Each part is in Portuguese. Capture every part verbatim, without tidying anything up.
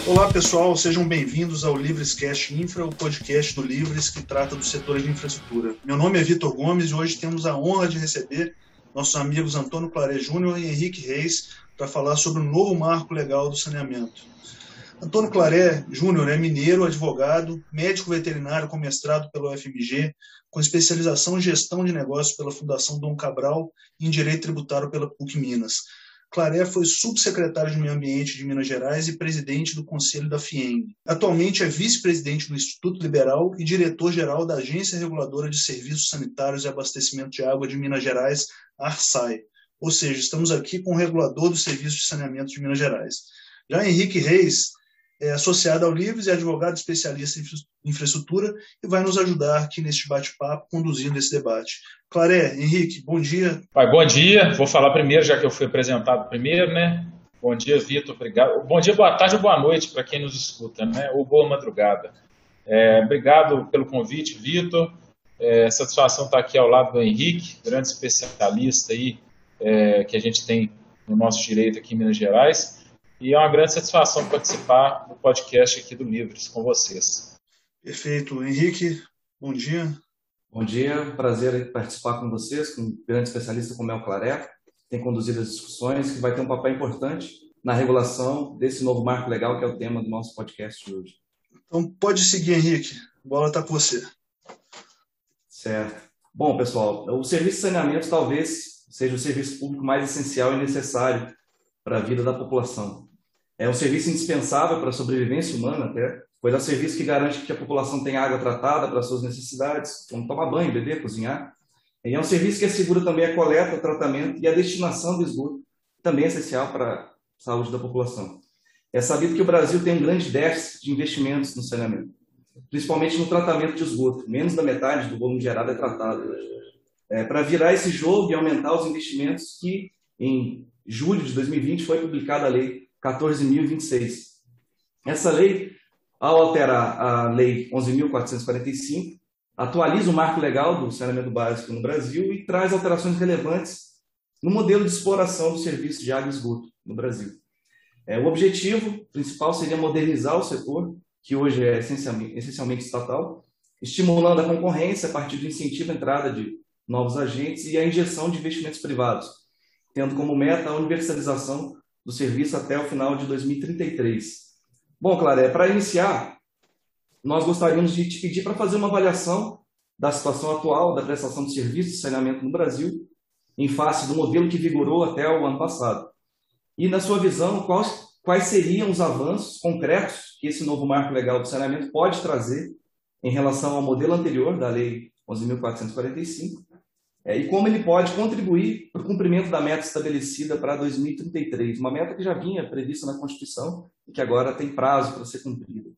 Olá pessoal, sejam bem-vindos ao LivresCast Infra, o podcast do Livres que trata dos setores de infraestrutura. Meu nome é Vitor Gomes e hoje temos a honra de receber nossos amigos Antônio Claret Júnior e Henrique Reis para falar sobre o novo marco legal do saneamento. Antônio Claret Júnior é mineiro, advogado, médico veterinário com mestrado pela U F M G, com especialização em gestão de negócios pela Fundação Dom Cabral e em direito tributário pela P U C Minas. Claret foi subsecretário de Meio Ambiente de Minas Gerais e presidente do Conselho da FIENG. Atualmente é vice-presidente do Instituto Liberal e diretor-geral da Agência Reguladora de Serviços Sanitários e Abastecimento de Água de Minas Gerais, ARSAE. Ou seja, estamos aqui com o regulador do Serviço de Saneamento de Minas Gerais. Já Henrique Reis é associado ao Livres e advogado especialista em infraestrutura e vai nos ajudar aqui neste bate-papo, conduzindo esse debate. Claret, Henrique, bom dia. Pai, bom dia. Vou falar primeiro, já que eu fui apresentado primeiro, né? Bom dia, Vitor, obrigado. Bom dia, boa tarde ou boa noite para quem nos escuta, né? Ou boa madrugada. É, obrigado pelo convite, Vitor. É, satisfação estar aqui ao lado do Henrique, grande especialista aí, é, que a gente tem no nosso direito aqui em Minas Gerais. E é uma grande satisfação participar do podcast aqui do Livres com vocês. Perfeito. Henrique, bom dia. Bom dia, prazer participar com vocês, com um grande especialista como é o Claret, que tem conduzido as discussões, que vai ter um papel importante na regulação desse novo marco legal que é o tema do nosso podcast de hoje. Então pode seguir, Henrique. A bola está com você. Certo. Bom, pessoal, o serviço de saneamento talvez seja o serviço público mais essencial e necessário para a vida da população. É um serviço indispensável para a sobrevivência humana até, pois é um serviço que garante que a população tenha água tratada para suas necessidades, como tomar banho, beber, cozinhar. E é um serviço que assegura também a coleta, o tratamento e a destinação do esgoto, também é essencial para a saúde da população. É sabido que o Brasil tem um grande déficit de investimentos no saneamento, principalmente no tratamento de esgoto. Menos da metade do volume gerado é tratado. É, para virar esse jogo e aumentar os investimentos que, em julho de dois mil e vinte, foi publicada a Lei quatorze mil e vinte e seis. Essa lei, ao alterar a Lei onze mil quatrocentos e quarenta e cinco, atualiza o marco legal do saneamento básico no Brasil e traz alterações relevantes no modelo de exploração do serviço de água e esgoto no Brasil. É, o objetivo principal seria modernizar o setor, que hoje é essencialmente, essencialmente estatal, estimulando a concorrência a partir do incentivo à entrada de novos agentes e a injeção de investimentos privados, tendo como meta a universalização do serviço até o final de dois mil e trinta e três. Bom, Claret, para iniciar, nós gostaríamos de te pedir para fazer uma avaliação da situação atual da prestação de serviços de saneamento no Brasil, em face do modelo que vigorou até o ano passado. E, na sua visão, quais, quais seriam os avanços concretos que esse novo marco legal do saneamento pode trazer em relação ao modelo anterior da Lei onze mil quatrocentos e quarenta e cinco, É, e como ele pode contribuir para o cumprimento da meta estabelecida para dois mil e trinta e três, uma meta que já vinha prevista na Constituição e que agora tem prazo para ser cumprida.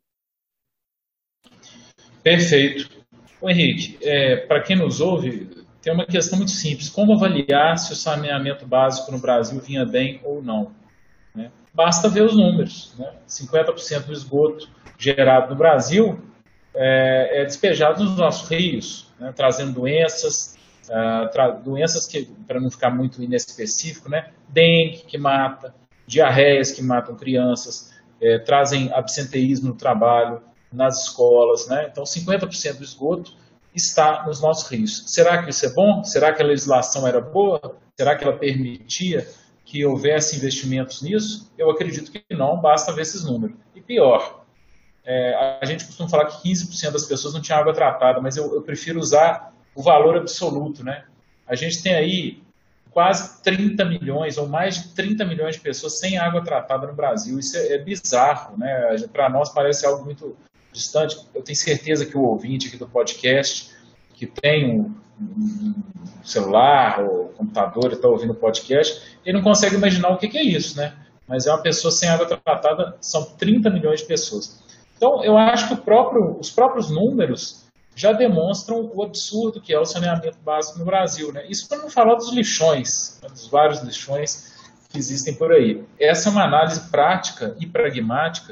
Perfeito. Ô, Henrique, é, para quem nos ouve, tem uma questão muito simples. Como avaliar se o saneamento básico no Brasil vinha bem ou não? Né? Basta ver os números. Né? cinquenta por cento do esgoto gerado no Brasil é, é despejado nos nossos rios, né? Trazendo doenças, Uh, doenças que, para não ficar muito inespecífico, né? Dengue que mata, diarreias que matam crianças, é, trazem absenteísmo no trabalho, nas escolas, né? Então cinquenta por cento do esgoto está nos nossos rios. Será que isso é bom? Será que a legislação era boa? Será que ela permitia que houvesse investimentos nisso? Eu acredito que não, basta ver esses números. E pior, é, a gente costuma falar que quinze por cento das pessoas não tinham água tratada, mas eu, eu prefiro usar o valor absoluto, né? A gente tem aí quase trinta milhões ou mais de trinta milhões de pessoas sem água tratada no Brasil. Isso é, é bizarro, né? Para nós parece algo muito distante. Eu tenho certeza que o ouvinte aqui do podcast, que tem um, um celular ou computador e está ouvindo o podcast, ele não consegue imaginar o que, que é isso, né? Mas é uma pessoa sem água tratada, são trinta milhões de pessoas. Então, eu acho que o próprio, os próprios números já demonstram o absurdo que é o saneamento básico no Brasil, né? Isso para não falar dos lixões, né? Dos vários lixões que existem por aí. Essa é uma análise prática e pragmática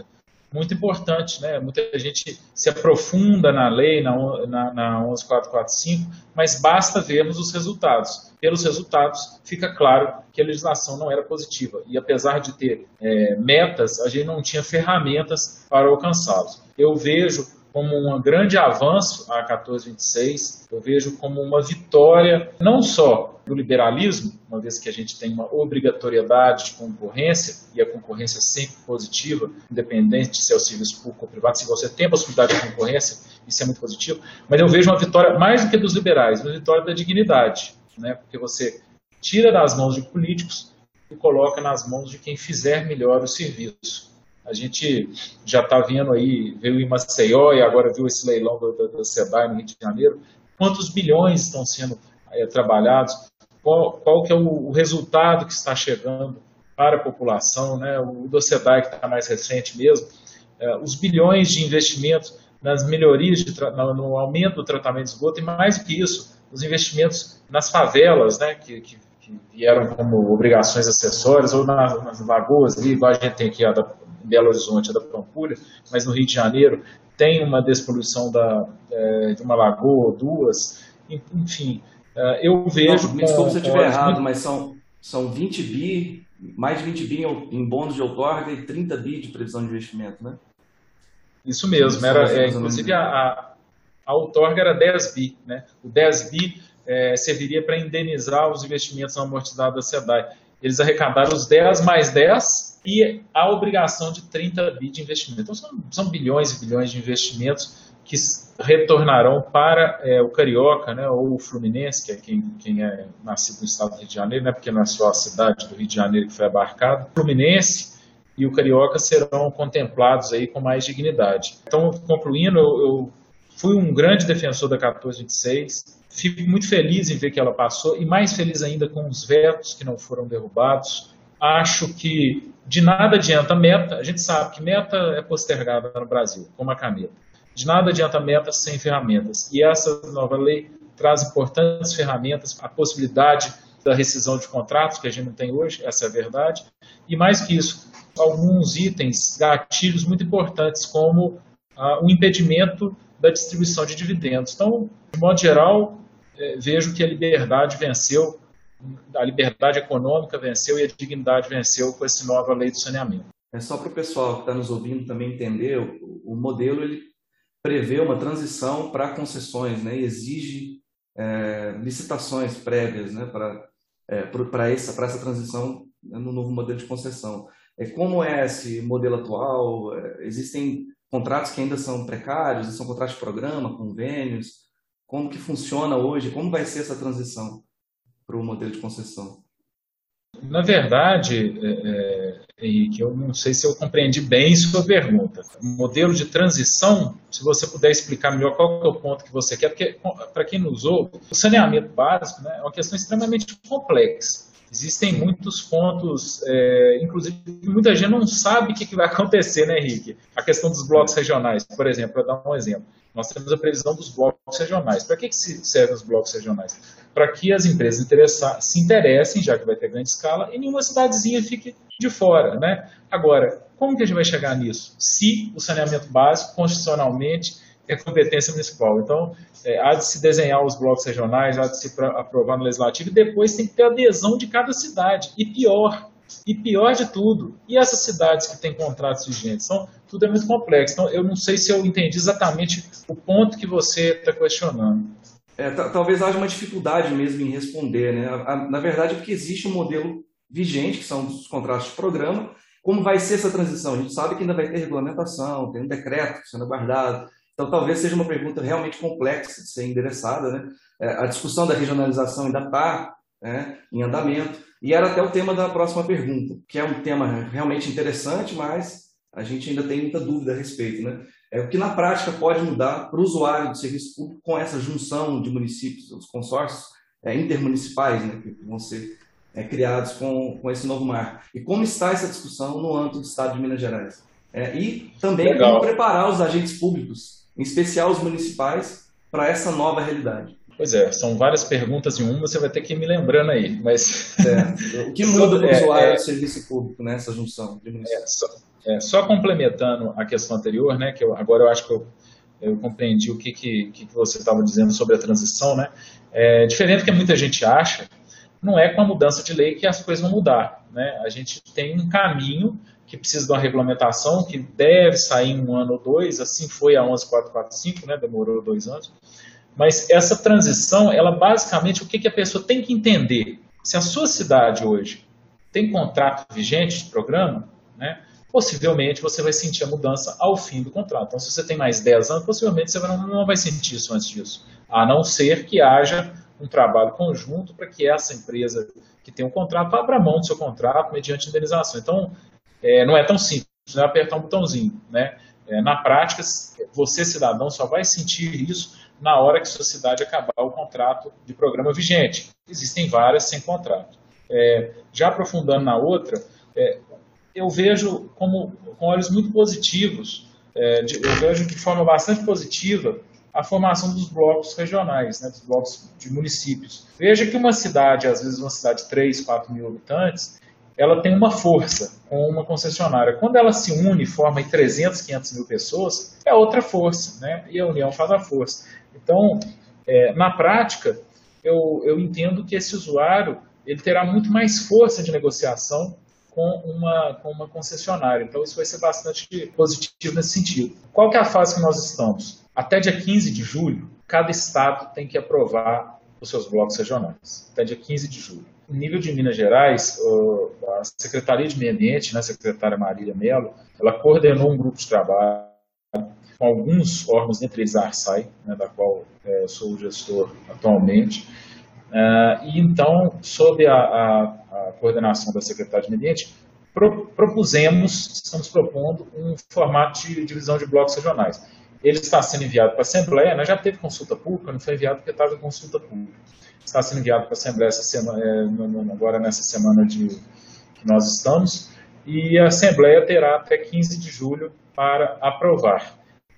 muito importante, né? Muita gente se aprofunda na lei, na, na, na onze mil quatrocentos e quarenta e cinco, mas basta vermos os resultados. Pelos resultados, fica claro que a legislação não era positiva. E apesar de ter é, metas, a gente não tinha ferramentas para alcançá-los. Eu vejo como um grande avanço a quatorze vinte e seis, eu vejo como uma vitória não só do liberalismo, uma vez que a gente tem uma obrigatoriedade de concorrência, e a concorrência sempre positiva, independente de se é o serviço público ou privado, se você tem a possibilidade de concorrência, isso é muito positivo, mas eu vejo uma vitória mais do que dos liberais, uma vitória da dignidade, né? Porque você tira das mãos de políticos e coloca nas mãos de quem fizer melhor o serviço. A gente já está vendo aí, veio em Maceió e agora viu esse leilão da, da, da SEDAI no Rio de Janeiro, quantos bilhões estão sendo é, trabalhados, qual, qual que é o, o resultado que está chegando para a população, né? O da SEDAI que está mais recente mesmo, é, os bilhões de investimentos nas melhorias, de no, no aumento do tratamento de esgoto e mais do que isso, os investimentos nas favelas, né? que, que, que vieram como obrigações acessórias, ou nas, nas lagoas, ali, igual a gente tem aqui a da Belo Horizonte, a da Pampulha, mas no Rio de Janeiro tem uma despoluição da, é, de uma lagoa ou duas, enfim, é, eu vejo... Não, me desculpe se eu estiver errado, muito... mas são, são vinte bi, mais de vinte bi em bônus de outorga e trinta bi de previsão de investimento, né? Isso mesmo, era, é, inclusive a, a, a outorga era dez bi, né? O dez bi é, serviria para indenizar os investimentos amortizados da SEDAI. Eles arrecadaram os dez mais dez e a obrigação de trinta bi de investimento. Então, são, são bilhões e bilhões de investimentos que retornarão para é, o Carioca, né, ou o Fluminense, que é quem, quem é nascido no estado do Rio de Janeiro, né, porque não é só a cidade do Rio de Janeiro que foi abarcada. O Fluminense e o Carioca serão contemplados aí com mais dignidade. Então, concluindo, eu, eu fui um grande defensor da quatorze vinte e seis, fico muito feliz em ver que ela passou e mais feliz ainda com os vetos que não foram derrubados. Acho que de nada adianta meta, a gente sabe que meta é postergada no Brasil, como a caneta. De nada adianta meta sem ferramentas. E essa nova lei traz importantes ferramentas, a possibilidade da rescisão de contratos, que a gente não tem hoje, essa é a verdade. E mais que isso, alguns itens, gatilhos muito importantes, como ah, o impedimento da distribuição de dividendos. Então, de modo geral, eh, vejo que a liberdade venceu, a liberdade econômica venceu e a dignidade venceu com essa nova lei do saneamento. É só para o pessoal que está nos ouvindo também entender, o, o modelo ele prevê uma transição para concessões, né, e exige é, licitações prévias, né, para é, para essa, para essa transição, né, no novo modelo de concessão. É, como é esse modelo atual? É, existem contratos que ainda são precários, são contratos de programa, convênios. Como que funciona hoje? Como vai ser essa transição para o modelo de concessão? Na verdade, é, Henrique, eu não sei se eu compreendi bem sua pergunta. O modelo de transição, se você puder explicar melhor qual que é o ponto que você quer, porque, para quem nos ouve, o saneamento básico, né, é uma questão extremamente complexa. Existem muitos pontos, é, inclusive muita gente não sabe o que, que vai acontecer, né, Henrique? A questão dos blocos regionais, por exemplo, para dar um exemplo. Nós temos a previsão dos blocos regionais. Para que, que servem os blocos regionais? Para que as empresas se interessem, já que vai ter grande escala, e nenhuma cidadezinha fique de fora, né? Agora, como que a gente vai chegar nisso? Se o saneamento básico, constitucionalmente, é competência municipal. Então, é, há de se desenhar os blocos regionais, há de se aprovar no legislativo, e depois tem que ter adesão de cada cidade. E pior, e pior de tudo, e essas cidades que têm contratos vigentes? Então, tudo é muito complexo. Então, eu não sei se eu entendi exatamente o ponto que você está questionando. É, talvez haja uma dificuldade mesmo em responder, né? Na verdade, é porque existe um modelo vigente, que são os contratos de programa. Como vai ser essa transição? A gente sabe que ainda vai ter regulamentação, tem um decreto sendo aguardado. Então, talvez seja uma pergunta realmente complexa de ser endereçada, né? A discussão da regionalização ainda está, né, em andamento. E era até o tema da próxima pergunta, que é um tema realmente interessante, mas a gente ainda tem muita dúvida a respeito, né? É o que na prática pode mudar para o usuário do serviço público com essa junção de municípios, os consórcios é, intermunicipais, né, que vão ser é, criados com, com esse novo marco. E como está essa discussão no âmbito do Estado de Minas Gerais? É, e também Legal. Como preparar os agentes públicos, em especial os municipais, para essa nova realidade. Pois é, são várias perguntas em uma, você vai ter que ir me lembrando aí. Mas... É. O que muda para o é, usuário é, do serviço público nessa junção de municípios? É, só, é, só complementando a questão anterior, né, que eu, agora eu acho que eu, eu compreendi o que, que, que você estava dizendo sobre a transição, né? É, diferente do que muita gente acha, não é com a mudança de lei que as coisas vão mudar, né? A gente tem um caminho que precisa de uma regulamentação, que deve sair em um ano ou dois, assim foi a onze mil quatrocentos e quarenta e cinco, né, demorou dois anos. Mas essa transição, ela basicamente, o que, que a pessoa tem que entender? Se a sua cidade hoje tem contrato vigente de programa, né, possivelmente você vai sentir a mudança ao fim do contrato. Então, se você tem mais dez anos, possivelmente você não, não vai sentir isso antes disso, a não ser que haja um trabalho conjunto para que essa empresa que tem um contrato abra mão do seu contrato mediante indenização. Então, é, não é tão simples, não é apertar um botãozinho, né? É, na prática, você, cidadão, só vai sentir isso na hora que sua cidade acabar o contrato de programa vigente. Existem várias sem contrato. É, já aprofundando na outra, é, eu vejo como, com olhos muito positivos, é, de, eu vejo de forma bastante positiva a formação dos blocos regionais, né, dos blocos de municípios. Veja que uma cidade, às vezes uma cidade de três, quatro mil habitantes, ela tem uma força com uma concessionária. Quando ela se une e forma em trezentas, quinhentas mil pessoas, é outra força, né? E a união faz a força. Então, é, na prática, eu, eu entendo que esse usuário ele terá muito mais força de negociação com uma, com uma concessionária. Então, isso vai ser bastante positivo nesse sentido. Qual que é a fase que nós estamos? Até dia quinze de julho, cada estado tem que aprovar os seus blocos regionais. Até dia quinze de julho. No nível de Minas Gerais, a Secretaria de Meio Ambiente, né, a secretária Marília Mello, ela coordenou um grupo de trabalho com alguns órgãos, entre eles a Arsai, né, da qual é, eu sou o gestor atualmente. Uh, e então, sob a, a, a coordenação da Secretaria de Meio Ambiente, pro, propusemos, estamos propondo um formato de divisão de blocos regionais. Ele está sendo enviado para a Assembleia, né, já teve consulta pública, não foi enviado porque estava em consulta pública. Está sendo enviado para a Assembleia essa semana, é, agora nessa semana de, que nós estamos, e a Assembleia terá até quinze de julho para aprovar.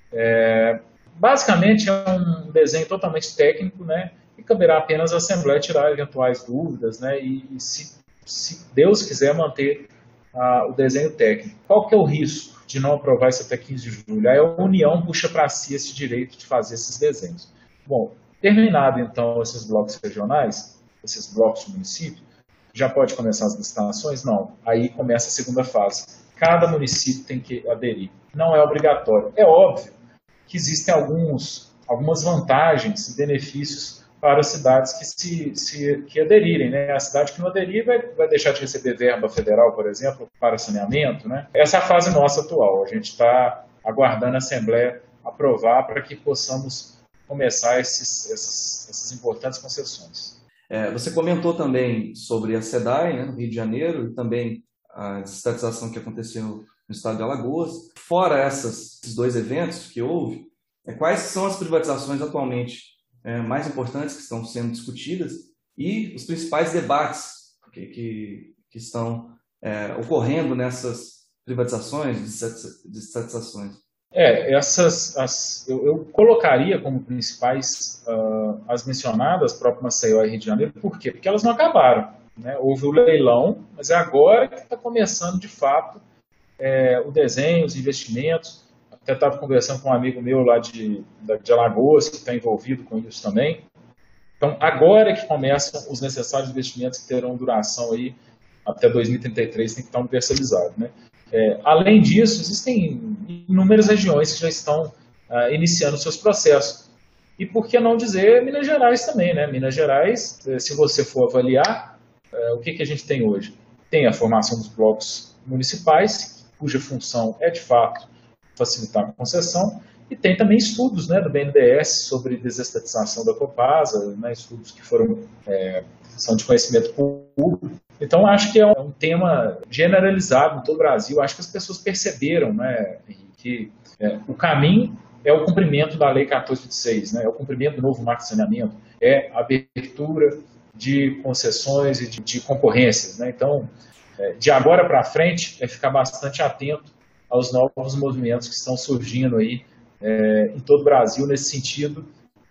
É, basicamente é um desenho totalmente técnico, né, e caberá apenas à Assembleia tirar eventuais dúvidas, né, e, e se, se Deus quiser manter ah, o desenho técnico. Qual que é o risco de não aprovar isso até quinze de julho? Aí a União puxa para si esse direito de fazer esses desenhos. Bom, terminado, então, esses blocos regionais, esses blocos de município, já pode começar as licitações? Não. Aí começa a segunda fase. Cada município tem que aderir. Não é obrigatório. É óbvio que existem alguns, algumas vantagens e benefícios para as cidades que, se, se, que aderirem, né? A cidade que não aderir vai, vai deixar de receber verba federal, por exemplo, para saneamento, né? Essa é a fase nossa atual. A gente está aguardando a Assembleia aprovar para que possamos começar esses, essas, essas importantes concessões. É, você comentou também sobre a SEDAI, né, no Rio de Janeiro, e também a desestatização que aconteceu no estado de Alagoas. Fora essas, esses dois eventos que houve, é, quais são as privatizações atualmente é, mais importantes que estão sendo discutidas e os principais debates que, que, que estão é, ocorrendo nessas privatizações, desestatizações? É, essas, as, eu, eu colocaria como principais uh, as mencionadas, próprio Maceió e Rio de Janeiro. Por quê? Porque elas não acabaram, né? Houve o leilão, mas é agora que está começando, de fato, é, o desenho, os investimentos. Até estava conversando com um amigo meu lá de, de Alagoas, que está envolvido com isso também. Então, agora é que começam os necessários investimentos que terão duração aí até dois mil e trinta e três, tem que estar universalizado, né? É, além disso, existem inúmeras regiões que já estão ah, iniciando seus processos. E por que não dizer Minas Gerais também, né? Minas Gerais, se você for avaliar, é, o que, que a gente tem hoje? Tem a formação dos blocos municipais, cuja função é, de fato, facilitar a concessão, e tem também estudos, né, do B N D E S sobre desestatização da Copasa, né, estudos que foram, é, são de conhecimento público. Então, acho que é um tema generalizado em todo o Brasil. Acho que as pessoas perceberam, né, que é, o caminho é o cumprimento da Lei quatorze vinte e seis, né, é o cumprimento do novo marco de saneamento, é a abertura de concessões e de, de concorrências, né. Então, é, de agora para frente, é ficar bastante atento aos novos movimentos que estão surgindo aí é, em todo o Brasil, nesse sentido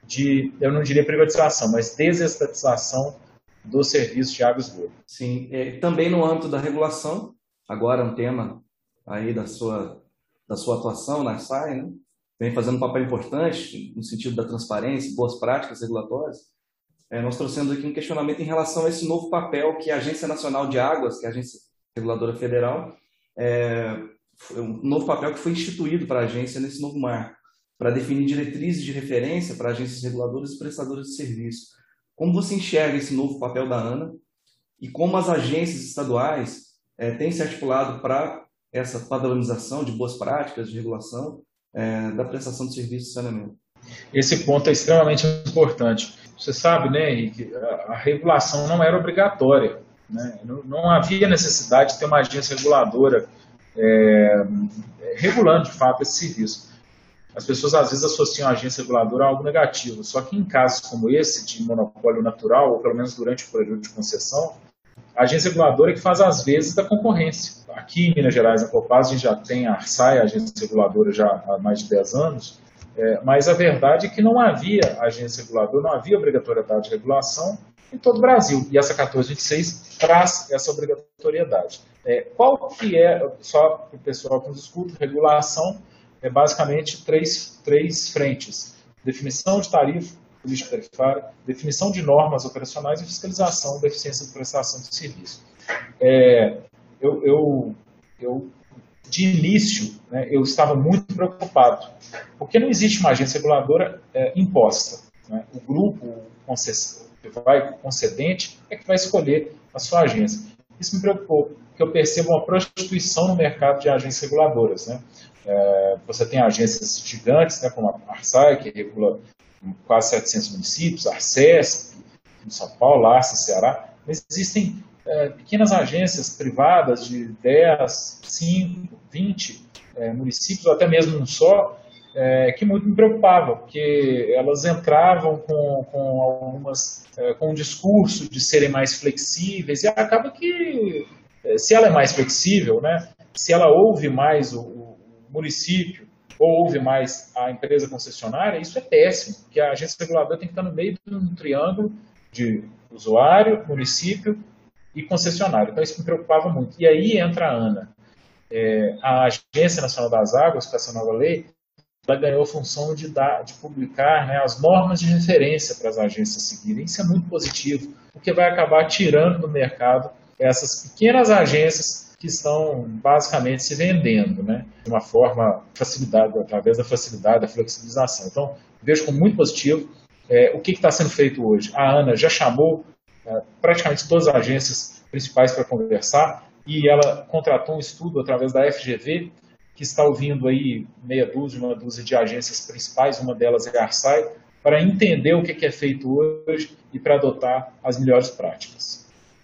de, eu não diria privatização, mas desestatização do serviço de água e esgoto. Sim, é, também no âmbito da regulação, agora um tema aí da sua, da sua atuação na S A I, né? Vem fazendo um papel importante no sentido da transparência, boas práticas regulatórias. É, nós trouxemos aqui um questionamento em relação a esse novo papel que a Agência Nacional de Águas, que é a Agência Reguladora Federal, é, um novo papel que foi instituído para a agência nesse novo marco, para definir diretrizes de referência para agências reguladoras e prestadoras de serviço. Como você enxerga esse novo papel da ANA e como as agências estaduais é, têm se articulado para essa padronização de boas práticas de regulação é, da prestação de serviço de saneamento? Esse ponto é extremamente importante. Você sabe, né, Henrique, a, a regulação não era obrigatória, né? Não, não havia necessidade de ter uma agência reguladora é, regulando, de fato, esse serviço. As pessoas, às vezes, associam a agência reguladora a algo negativo, só que em casos como esse, de monopólio natural, ou pelo menos durante o período de concessão, a agência reguladora é que faz, às vezes, da concorrência. Aqui em Minas Gerais, na Copasa, a gente já tem a ARSAI, a agência reguladora, já há mais de dez anos, é, mas a verdade é que não havia agência reguladora, não havia obrigatoriedade de regulação em todo o Brasil. E essa quatorze vinte e seis traz essa obrigatoriedade. É, qual que é, só para o pessoal que nos escuta, regulação é basicamente três, três frentes: definição de tarifa, política tarifária, definição de normas operacionais e fiscalização da eficiência de prestação de serviço. É, eu, eu, eu, de início, né, eu estava muito preocupado, porque não existe uma agência reguladora é, imposta, né? O grupo o que vai concedente é que vai escolher a sua agência. Isso me preocupou, porque eu percebo uma prostituição no mercado de agências reguladoras, né? É, você tem agências gigantes, né, como a ARSAI, que regula quase setecentos municípios, a ARCESP, em São Paulo, a ARCE, Ceará, mas existem é, pequenas agências privadas de dez, cinco, vinte é, municípios, ou até mesmo um só, é, que muito me preocupava, porque elas entravam com, com algumas, é, com um discurso de serem mais flexíveis, e acaba que, se ela é mais flexível, né, se ela ouve mais o, o município, ou ouve mais a empresa concessionária, isso é péssimo, porque a agência reguladora tem que estar no meio de um triângulo de usuário, município e concessionário. Então isso me preocupava muito. E aí entra a ANA. É, a Agência Nacional das Águas, com essa nova lei, ela ganhou a função de, dar, de publicar, né, as normas de referência para as agências seguirem. Isso é muito positivo, porque vai acabar tirando do mercado essas pequenas agências que estão basicamente se vendendo, né, de uma forma facilitada, através da facilidade, da flexibilização. Então, vejo como muito positivo. É, o que está sendo feito hoje? A ANA já chamou é, praticamente todas as agências principais para conversar, e ela contratou um estudo através da F G V, que está ouvindo aí meia dúzia, uma dúzia de agências principais, uma delas é a ARSAI, para entender o que é feito hoje e para adotar as melhores práticas.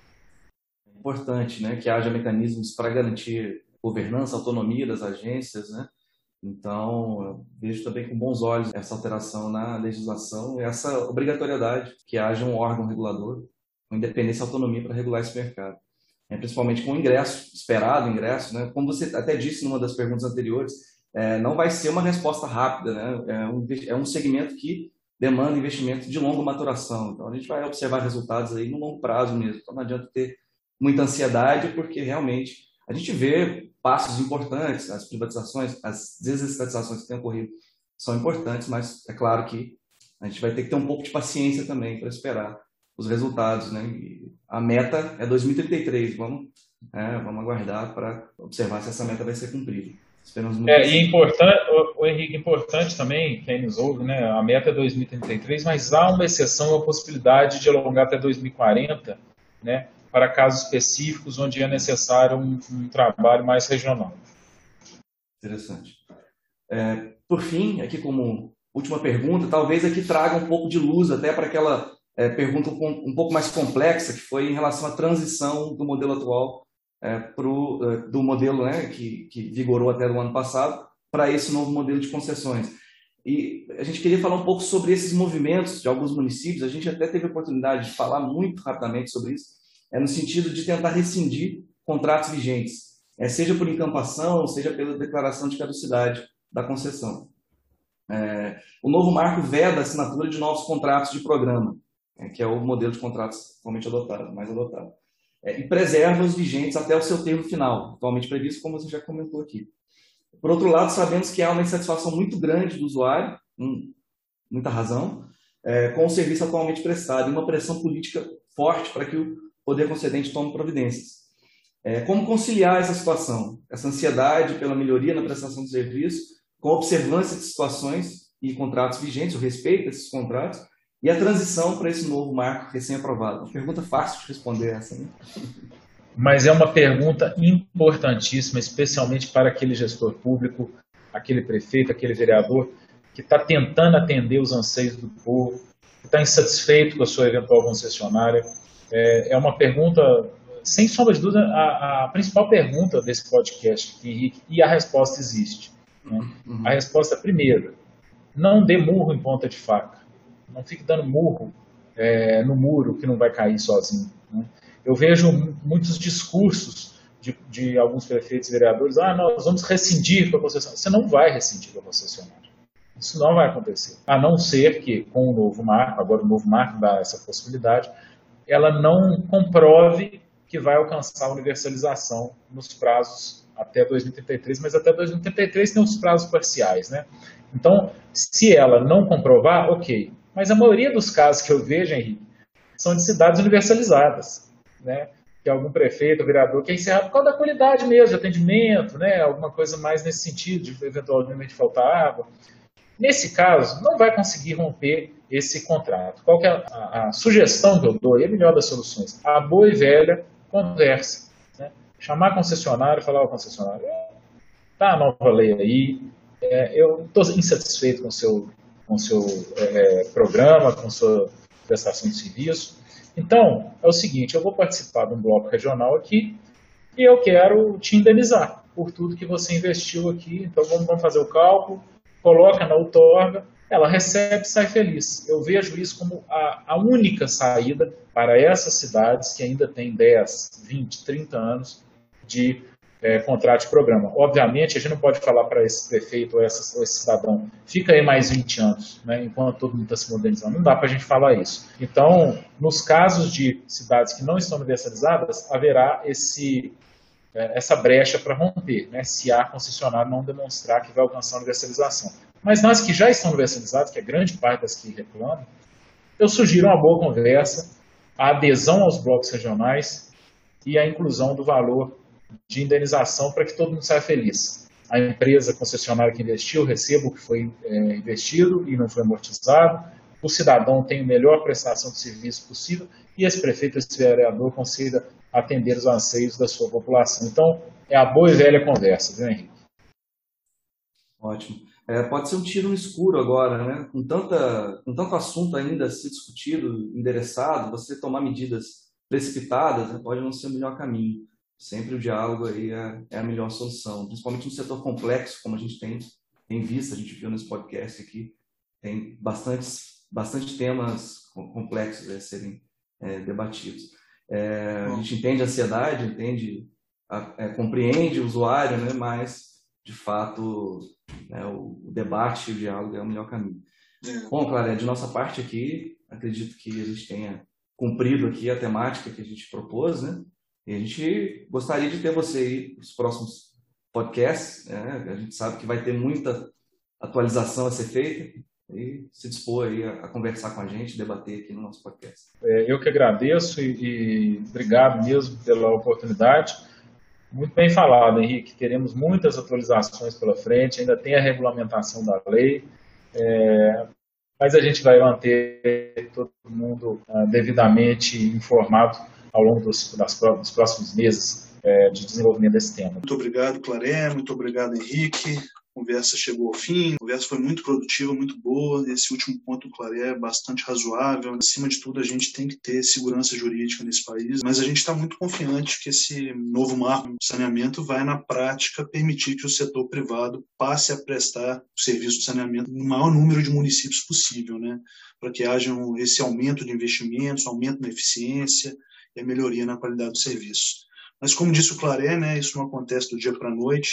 Importante, né, que haja mecanismos para garantir governança, autonomia das agências, né? Então, eu vejo também com bons olhos essa alteração na legislação e essa obrigatoriedade que haja um órgão regulador com independência e autonomia para regular esse mercado. É, principalmente com o ingresso, esperado ingresso, né? Como você até disse numa das perguntas anteriores, é, não vai ser uma resposta rápida, né? É um, é um segmento que demanda investimento de longa maturação. Então, a gente vai observar resultados aí no longo prazo mesmo. Então, não adianta ter muita ansiedade, porque realmente a gente vê passos importantes, as privatizações, as desestatizações que têm ocorrido são importantes, mas é claro que a gente vai ter que ter um pouco de paciência também para esperar os resultados, né? E a meta é dois mil e trinta e três, vamos, é, vamos aguardar para observar se essa meta vai ser cumprida. Esperamos muito. É, e é importante, o, o Henrique, importante também, quem nos ouve, né? A meta é dois mil e trinta e três, mas há uma exceção, a possibilidade de alongar até dois mil e quarenta, né? Para casos específicos onde é necessário um, um trabalho mais regional. Interessante. É, por fim, aqui como última pergunta, talvez aqui traga um pouco de luz até para aquela é, pergunta um, um pouco mais complexa, que foi em relação à transição do modelo atual é, pro, é, do modelo, né, que, que vigorou até o ano passado para esse novo modelo de concessões. E a gente queria falar um pouco sobre esses movimentos de alguns municípios. A gente até teve a oportunidade de falar muito rapidamente sobre isso, é no sentido de tentar rescindir contratos vigentes, é, seja por encampação, seja pela declaração de caducidade da concessão. É, o novo marco veda a assinatura de novos contratos de programa, é, que é o modelo de contratos atualmente adotado, mais adotado, é, e preserva os vigentes até o seu termo final, atualmente previsto, como você já comentou aqui. Por outro lado, sabemos que há uma insatisfação muito grande do usuário, hum, muita razão, é, com o serviço atualmente prestado e uma pressão política forte para que o poder concedente tome providências. É, como conciliar essa situação, essa ansiedade pela melhoria na prestação do serviço, com a observância de situações e contratos vigentes, o respeito a esses contratos, e a transição para esse novo marco recém-aprovado? Uma pergunta fácil de responder essa, né? Mas é uma pergunta importantíssima, especialmente para aquele gestor público, aquele prefeito, aquele vereador, que está tentando atender os anseios do povo, que está insatisfeito com a sua eventual concessionária. É, é uma pergunta, sem sombra de dúvida, a, a principal pergunta desse podcast, Henrique, e a resposta existe. Né? Uhum. A resposta é, primeiro, não dê murro em ponta de faca. Não fique dando murro é, no muro que não vai cair sozinho. Né? Eu vejo muitos discursos de, de alguns prefeitos e vereadores, ah, nós vamos rescindir com a concessionária. Você não vai rescindir com a concessionária. Isso não vai acontecer. A não ser que, com o novo marco, agora o novo marco dá essa possibilidade, ela não comprove que vai alcançar a universalização nos prazos até dois mil e trinta e três, mas até dois mil e trinta e três tem os prazos parciais, né? Então, se ela não comprovar, ok. Mas a maioria dos casos que eu vejo, Henrique, são de cidades universalizadas, né? Que algum prefeito ou vereador quer encerrar por causa da qualidade mesmo, de atendimento, né? Alguma coisa mais nesse sentido, de eventualmente faltar água. Nesse caso, não vai conseguir romper esse contrato. Qual que é a, a, a sugestão que eu dou? E a melhor das soluções? A boa e velha conversa. Né? Chamar a concessionária e falar ao concessionário, tá a nova lei aí, é, eu estou insatisfeito com o seu, com seu é, programa, com sua prestação de serviço. Então, é o seguinte, eu vou participar de um bloco regional aqui e eu quero te indenizar por tudo que você investiu aqui. Então, vamos, vamos fazer o cálculo, coloca na outorga, ela recebe e sai feliz. Eu vejo isso como a, a única saída para essas cidades que ainda têm dez, vinte, trinta anos de é, contrato de programa. Obviamente, a gente não pode falar para esse prefeito ou, essa, ou esse cidadão, fica aí mais vinte anos, né, enquanto todo mundo está se modernizando. Não dá para a gente falar isso. Então, nos casos de cidades que não estão universalizadas, haverá esse, é, essa brecha para romper, né, se a concessionária não demonstrar que vai alcançar a universalização. Mas nas que já estão universalizadas, que é grande parte das que reclamam, eu sugiro uma boa conversa, a adesão aos blocos regionais e a inclusão do valor de indenização para que todo mundo saia feliz. A empresa concessionária que investiu receba o que foi é, investido e não foi amortizado, o cidadão tem a melhor prestação de serviço possível e esse prefeito, esse vereador consiga atender os anseios da sua população. Então, é a boa e velha conversa, viu, Henrique? Ótimo. É, pode ser um tiro no escuro agora, né? Com, tanta, com tanto assunto ainda a ser discutido, endereçado, você tomar medidas precipitadas, né, pode não ser o melhor caminho. Sempre o diálogo aí é, é a melhor solução, principalmente no setor complexo, como a gente tem, tem visto, a gente viu nesse podcast aqui, tem bastantes, bastante temas complexos a serem é, debatidos. É, a gente entende a ansiedade, entende, a, é, compreende o usuário, né, mas, de fato, né, o, o debate e o diálogo é o melhor caminho. É. Bom, Clara, de nossa parte aqui, acredito que a gente tenha cumprido aqui a temática que a gente propôs, né? E a gente gostaria de ter você aí nos próximos podcasts, né? A gente sabe que vai ter muita atualização a ser feita e se dispor aí a, a conversar com a gente, debater aqui no nosso podcast. É, eu que agradeço e, e obrigado mesmo pela oportunidade. Muito bem falado, Henrique. Teremos muitas atualizações pela frente, ainda tem a regulamentação da lei, é, mas a gente vai manter todo mundo uh, devidamente informado ao longo dos, das, dos próximos meses é, de desenvolvimento desse tema. Muito obrigado, Claré, muito obrigado, Henrique. A conversa chegou ao fim, a conversa foi muito produtiva, muito boa. Esse último ponto do Claré é bastante razoável. Acima de tudo, a gente tem que ter segurança jurídica nesse país, mas a gente está muito confiante que esse novo marco de saneamento vai, na prática, permitir que o setor privado passe a prestar o serviço de saneamento no maior número de municípios possível, né? Para que haja um, esse aumento de investimentos, aumento na eficiência e a melhoria na qualidade do serviço. Mas, como disse o Claré, né, isso não acontece do dia para a noite.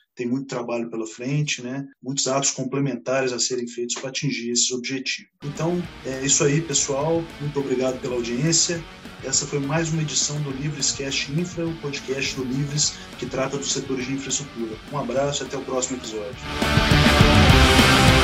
tem muito trabalho pela frente, né? Muitos atos complementares a serem feitos para atingir esses objetivos. Então, é isso aí, pessoal. Muito obrigado pela audiência. Essa foi mais uma edição do LivresCast Infra, o podcast do Livres que trata dos setores de infraestrutura. Um abraço e até o próximo episódio.